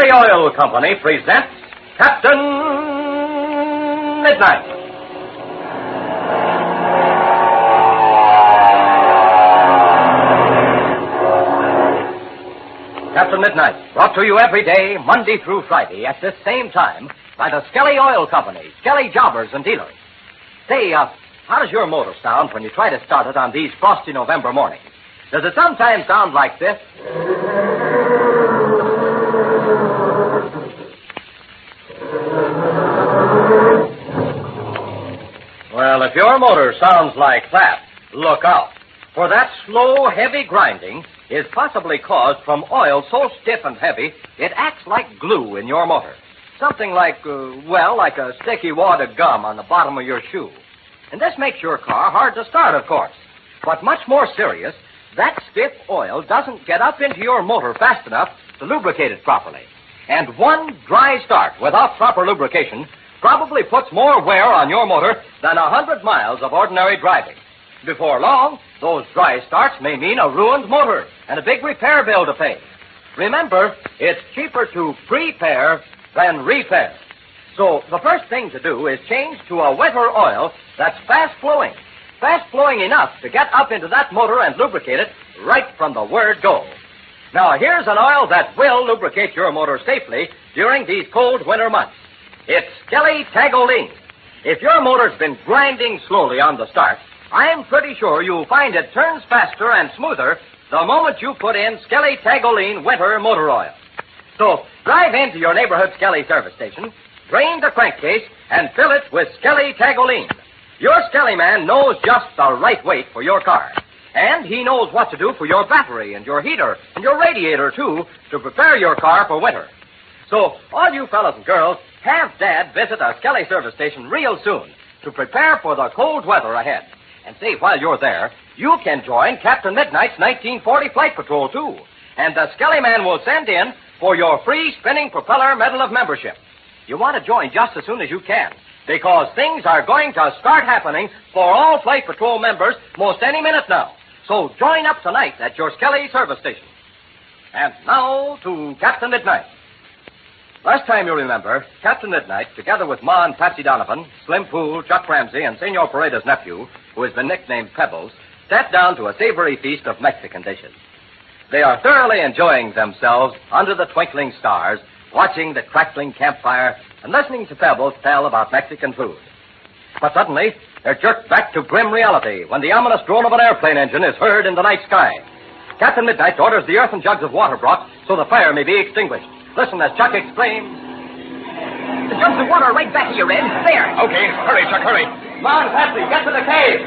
Skelly Oil Company presents Captain Midnight. Captain Midnight, brought to you every day, Monday through Friday, at this same time, by the Skelly Oil Company, Skelly Jobbers and Dealers. Say, how does your motor sound when you try to start it on these frosty November mornings? Does it sometimes sound like this? Well, if your motor sounds like that, look out. For that slow, heavy grinding is possibly caused from oil so stiff and heavy, it acts like glue in your motor. Something like, like a sticky wad of gum on the bottom of your shoe. And this makes your car hard to start, of course. But much more serious, that stiff oil doesn't get up into your motor fast enough to lubricate it properly. And one dry start without proper lubrication probably puts more wear on your motor than 100 miles of ordinary driving. Before long, those dry starts may mean a ruined motor and a big repair bill to pay. Remember, it's cheaper to prepare than repair. So the first thing to do is change to a wetter oil that's fast-flowing. Fast-flowing enough to get up into that motor and lubricate it right from the word go. Now, here's an oil that will lubricate your motor safely during these cold winter months. It's Skelly Tagoline. If your motor's been grinding slowly on the start, I'm pretty sure you'll find it turns faster and smoother the moment you put in Skelly Tagoline Winter Motor Oil. So, drive into your neighborhood Skelly service station, drain the crankcase, and fill it with Skelly Tagoline. Your Skelly man knows just the right weight for your car. And he knows what to do for your battery and your heater and your radiator, too, to prepare your car for winter. So, all you fellas and girls, have Dad visit a Skelly service station real soon to prepare for the cold weather ahead. And say, while you're there, you can join Captain Midnight's 1940 Flight Patrol, too. And the Skelly man will send in for your free spinning propeller medal of membership. You want to join just as soon as you can, because things are going to start happening for all Flight Patrol members most any minute now. So join up tonight at your Skelly service station. And now to Captain Midnight. Last time you remember, Captain Midnight, together with Ma and Patsy Donovan, Slim Poole, Chuck Ramsey, and Senor Pareda's nephew, who has been nicknamed Pebbles, sat down to a savory feast of Mexican dishes. They are thoroughly enjoying themselves under the twinkling stars, watching the crackling campfire, and listening to Pebbles tell about Mexican food. But suddenly, they're jerked back to grim reality when the ominous drone of an airplane engine is heard in the night sky. Captain Midnight orders the earthen jugs of water brought so the fire may be extinguished. Listen as Chuck exclaims, "The jugs of water are right back of you, Red. There." Okay, hurry, Chuck, hurry. Come on, Patsy, get to the cave.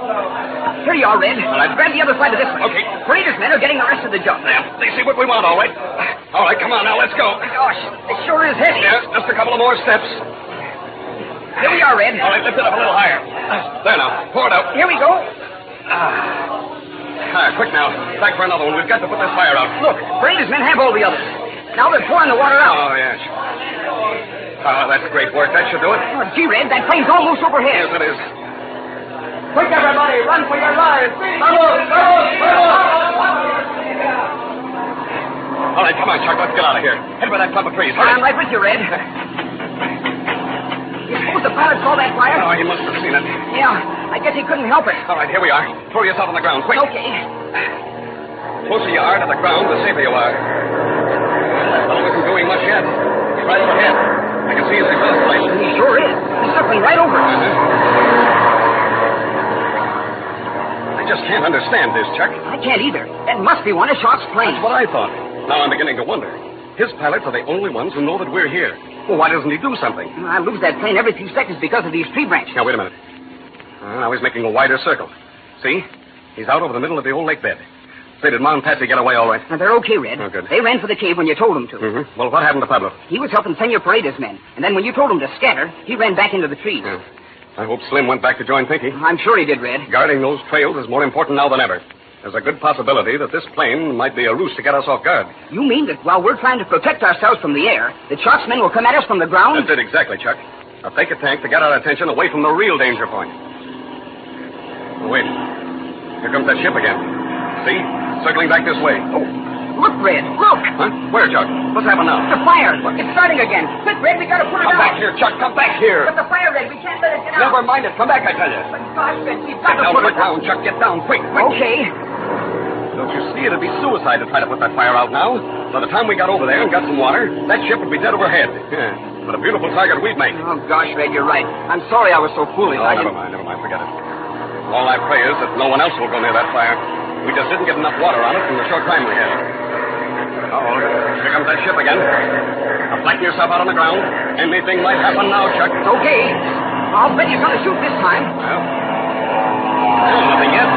Here you are, Red. All right. Grab the other side of this one. Okay. Pareda's men are getting the rest of the jugs. Yeah, they see what we want, all right. All right, come on now, let's go. Gosh, it sure is heavy. Yeah, just a couple of more steps. Here we are, Red. All right, lift it up a little higher. There now, pour it out. Here we go. Quick now. Back for another one. We've got to put this fire out. Look, Pareda's men have all the others. Now they're pouring the water out. Oh, yes. That's great work. That should do it. Oh, gee, Red, that plane's almost overhead. Yes, it is. Quick, everybody, run for your lives. Vamos. All right, come on, Chuck. Let's get out of here. Head by that clump of trees. Hurry. I'm right with you, Red. You suppose the pilot saw that fire? Oh, he must have seen it. Yeah, I guess he couldn't help it. All right, here we are. Throw yourself on the ground, quick. Okay. The closer you are to the ground, the safer you are. That fellow isn't doing much yet. He's right overhead. I can see his exhaust light. He sure is. He's circling right over us. I just can't understand this, Chuck. I can't either. That must be one of Shark's planes. That's what I thought. Now I'm beginning to wonder. His pilots are the only ones who know that we're here. Well, why doesn't he do something? I lose that plane every few seconds because of these tree branches. Now, wait a minute. Now he's making a wider circle. See? He's out over the middle of the old lake bed. Say, did Ma and Patsy get away all right? Now, they're okay, Red. Oh, good. They ran for the cave when you told them to. Mm-hmm. Well, what happened to Pablo? He was helping Senor Pareda's men. And then when you told him to scatter, he ran back into the trees. Yeah. I hope Slim went back to join Pinky. I'm sure he did, Red. Guarding those trails is more important now than ever. There's a good possibility that this plane might be a ruse to get us off guard. You mean that while we're trying to protect ourselves from the air, the Shark's men will come at us from the ground? That's it exactly, Chuck. A fake attack to get our attention away from the real danger point. Wait. Here comes that ship again. See? Circling back this way. Oh, Look, Red. Look. Huh? Where, Chuck? What's happened now? The fire. It's starting again. Quick, Red, we gotta put it Come out. back here, Chuck. Come back here. But the fire, Red, we can't let it get out. Never mind it. Come back, I tell you. But gosh, Red, we've got Get to down put to it the ground, Chuck. Get down. Quick, quick. Okay. Don't you see? It'd be suicide to try to put that fire out now. By the time we got over there and got some water, that ship would be dead overhead. Yeah. What a beautiful target we'd make. Oh, gosh, Red, you're right. I'm sorry I was so foolish. Oh, never mind. Forget it. All I pray is that no one else will go near that fire. We just didn't get enough water on it in the short time we had. Uh-oh, here comes that ship again. Now flatten yourself out on the ground. Anything might happen now, Chuck. Okay. I'll bet you're going to shoot this time. Well, nothing yet.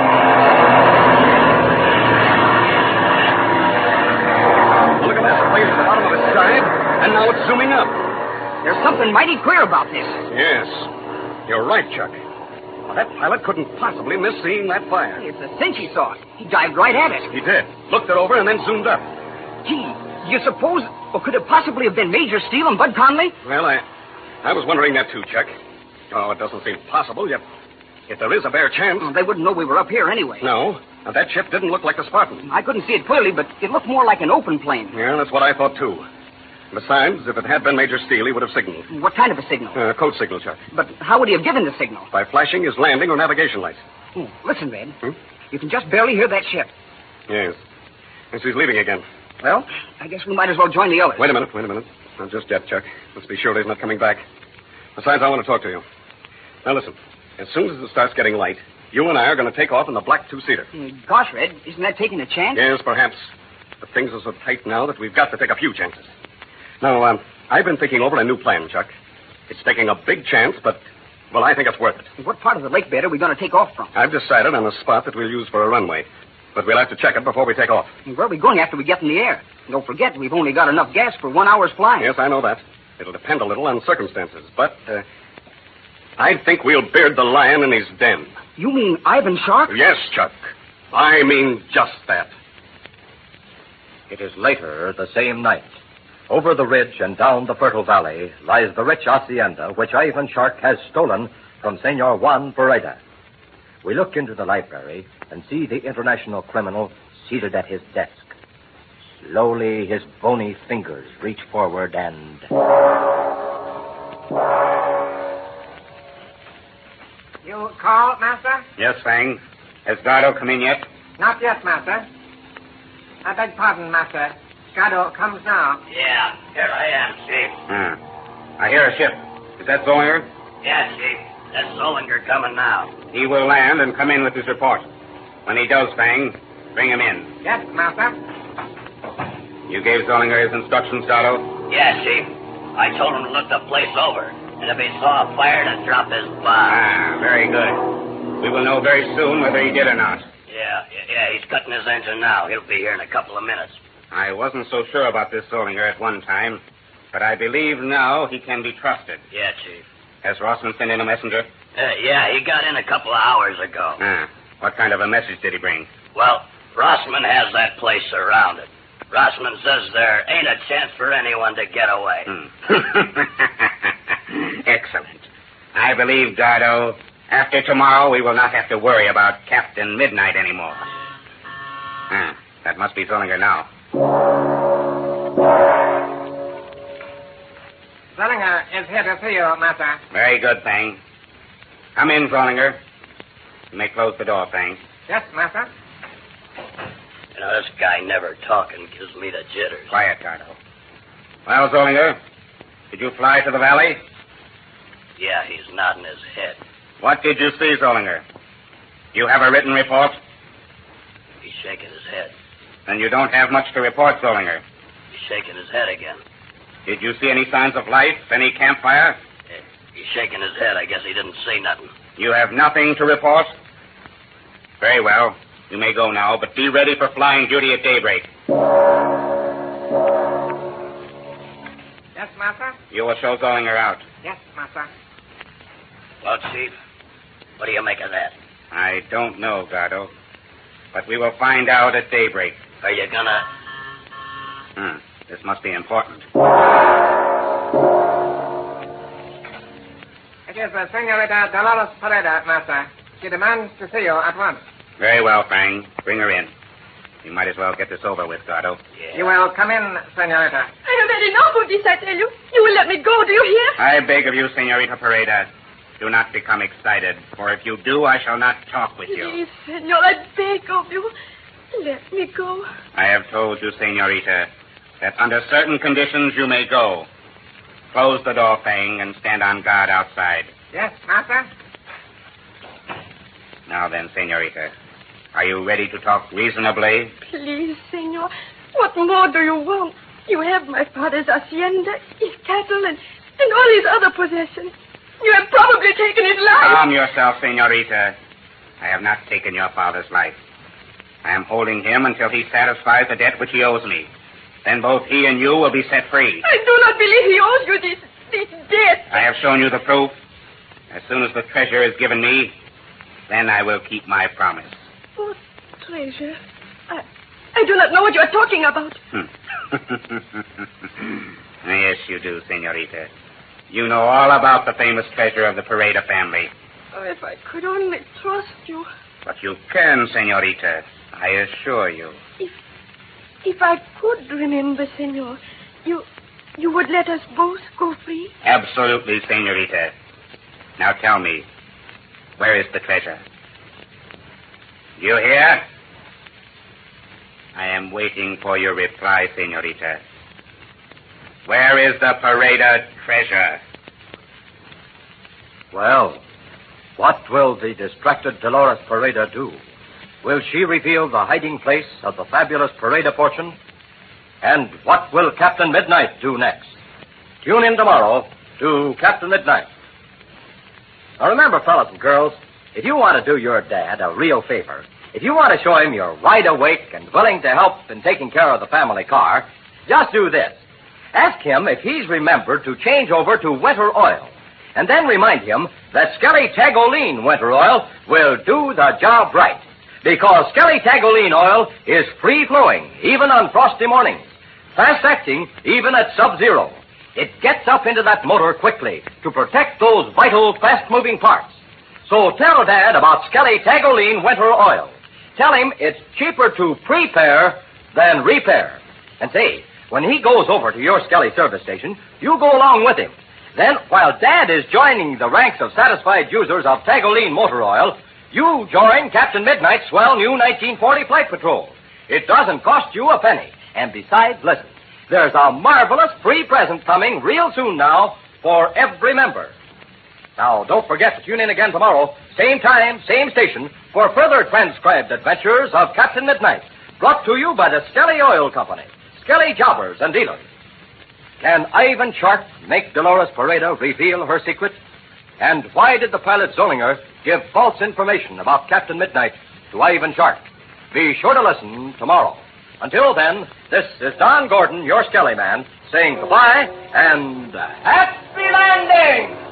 Look at that place at the bottom of its side, and now it's zooming up. There's something mighty queer about this. Yes, you're right, Chuck. Well, that pilot couldn't possibly miss seeing that fire. It's a cinch he saw. He dived right at it. He did. Looked it over and then zoomed up. Gee, you suppose... Or could it possibly have been Major Steele and Bud Conley? Well, I was wondering that too, Chuck. Oh, it doesn't seem possible, yet if there is a bare chance... Oh, they wouldn't know we were up here anyway. No, and that ship didn't look like the Spartan. I couldn't see it clearly, but it looked more like an open plane. Yeah, that's what I thought, too. Besides, if it had been Major Steele, he would have signaled. What kind of a signal? Code signal, Chuck. But how would he have given the signal? By flashing his landing or navigation lights. Oh, listen, Red. You can just barely hear that ship. Yes. Yes, he's leaving again. Well, I guess we might as well join the others. Wait a minute. Not just yet, Chuck. Let's be sure he's not coming back. Besides, I want to talk to you. Now, listen. As soon as it starts getting light, you and I are going to take off in the black two-seater. Gosh, Red, isn't that taking a chance? Yes, perhaps. But things are so tight now that we've got to take a few chances. Now, I've been thinking over a new plan, Chuck. It's taking a big chance, but, well, I think it's worth it. What part of the lake bed are we going to take off from? I've decided on a spot that we'll use for a runway. But we'll have to check it before we take off. Where are we going after we get in the air? Don't forget, we've only got enough gas for 1 hour's flying. Yes, I know that. It'll depend a little on circumstances. But, I think we'll beard the lion in his den. You mean Ivan Shark? Yes, Chuck. I mean just that. It is later the same night. Over the ridge and down the fertile valley lies the rich hacienda which Ivan Shark has stolen from Senor Juan Pereda. We look into the library and see the international criminal seated at his desk. Slowly, his bony fingers reach forward and... You call, Master? Yes, Fang. Has Dardo come in yet? Not yet, Master. I beg pardon, Master. Gado comes now. Yeah, here I am, Chief. I hear a ship. Is that Zollinger? Yeah, Chief. That's Zollinger coming now. He will land and come in with his report. When he does, Fang, bring him in. Yes, Master. You gave Zollinger his instructions, Dardo? Yeah, Chief. I told him to look the place over. And if he saw a fire, to drop his bomb. Very good. We will know very soon whether he did or not. Yeah, he's cutting his engine now. He'll be here in a couple of minutes. I wasn't so sure about this Zollinger at one time, but I believe now he can be trusted. Yeah, Chief. Has Rossman sent in a messenger? Yeah, he got in a couple of hours ago. What kind of a message did he bring? Well, Rossman has that place surrounded. Rossman says there ain't a chance for anyone to get away. Excellent. I believe, Dardo, after tomorrow we will not have to worry about Captain Midnight anymore. That must be Zollinger now. Zollinger is here to see you, Master. Very good, Fang. Come in, Zollinger. You may close the door, Fang. Yes, Master. You know, this guy never talking gives me the jitters. Quiet, Dardo. Well, Zollinger, did you fly to the valley? Yeah, he's nodding his head. What did you see, Zollinger? Do you have a written report? He's shaking his head. Then you don't have much to report, Zollinger. He's shaking his head again. Did you see any signs of life? Any campfire? He's shaking his head. I guess he didn't see nothing. You have nothing to report? Very well. You may go now, but be ready for flying duty at daybreak. Yes, Master? You will show Zollinger out. Yes, Master. Well, Chief, what do you make of that? I don't know, Dardo. But we will find out at daybreak. Are you gonna... This must be important. It is the Senorita Dolores Pereda, Master. She demands to see you at once. Very well, Fang. Bring her in. You might as well get this over with, Gardo. Yeah. You will come in, senorita. I have had enough of this, I tell you. You will let me go, do you hear? I beg of you, Senorita Pareda, do not become excited, for if you do, I shall not talk with you. Please, senor, I beg of you. Let me go. I have told you, Senorita, that under certain conditions you may go. Close the door, Fang, and stand on guard outside. Yes, master? Now then, Senorita, are you ready to talk reasonably? Please, senor. What more do you want? You have my father's hacienda, his cattle, and all his other possessions. You have probably taken his life. Calm yourself, Senorita. I have not taken your father's life. I am holding him until he satisfies the debt which he owes me. Then both he and you will be set free. I do not believe he owes you this debt. I have shown you the proof. As soon as the treasure is given me, then I will keep my promise. What treasure? I do not know what you are talking about. Yes, you do, Senorita. You know all about the famous treasure of the Pareda family. Oh, if I could only trust you. But you can, Senorita. I assure you. If I could remember, senor, you would let us both go free? Absolutely, Senorita. Now tell me, where is the treasure? You hear? I am waiting for your reply, Senorita. Where is the Pareda treasure? Well, what will the distracted Dolores Pareda do? Will she reveal the hiding place of the fabulous Pareda fortune? And what will Captain Midnight do next? Tune in tomorrow to Captain Midnight. Now remember, fellas and girls, if you want to do your dad a real favor, if you want to show him you're wide awake and willing to help in taking care of the family car, just do this. Ask him if he's remembered to change over to winter oil. And then remind him that Skelly Tagoline winter oil will do the job right. Because Skelly Tagoline oil is free-flowing, even on frosty mornings. Fast-acting, even at sub-zero. It gets up into that motor quickly to protect those vital, fast-moving parts. So tell Dad about Skelly Tagoline winter oil. Tell him it's cheaper to prepare than repair. And say, when he goes over to your Skelly service station, you go along with him. Then, while Dad is joining the ranks of satisfied users of Tagoline motor oil, you join Captain Midnight's swell new 1940 Flight Patrol. It doesn't cost you a penny. And besides, listen, there's a marvelous free present coming real soon now for every member. Now, don't forget to tune in again tomorrow, same time, same station, for further transcribed adventures of Captain Midnight, brought to you by the Skelly Oil Company, Skelly Jobbers and Dealers. Can Ivan Sharp make Dolores Pareda reveal her secret? And why did the pilot Zollinger give false information about Captain Midnight to Ivan Sharp? Be sure to listen tomorrow. Until then, this is Don Gordon, your Skelly man, saying goodbye and happy landing!